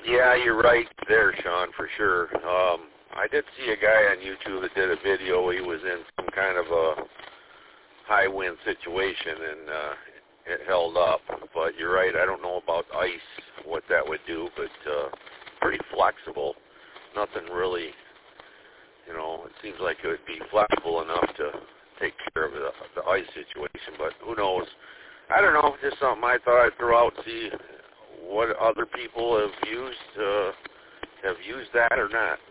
Yeah, you're right there, Sean, for sure. I did see a guy on YouTube that did a video. He was in some kind of a high wind situation, and it held up. But you're right. I don't know about ice, what that would do, but pretty flexible. Nothing really, it seems like it would be flexible enough to take care of the ice situation, but who knows? I don't know. Just something I thought I'd throw out and see what other people have used that or not.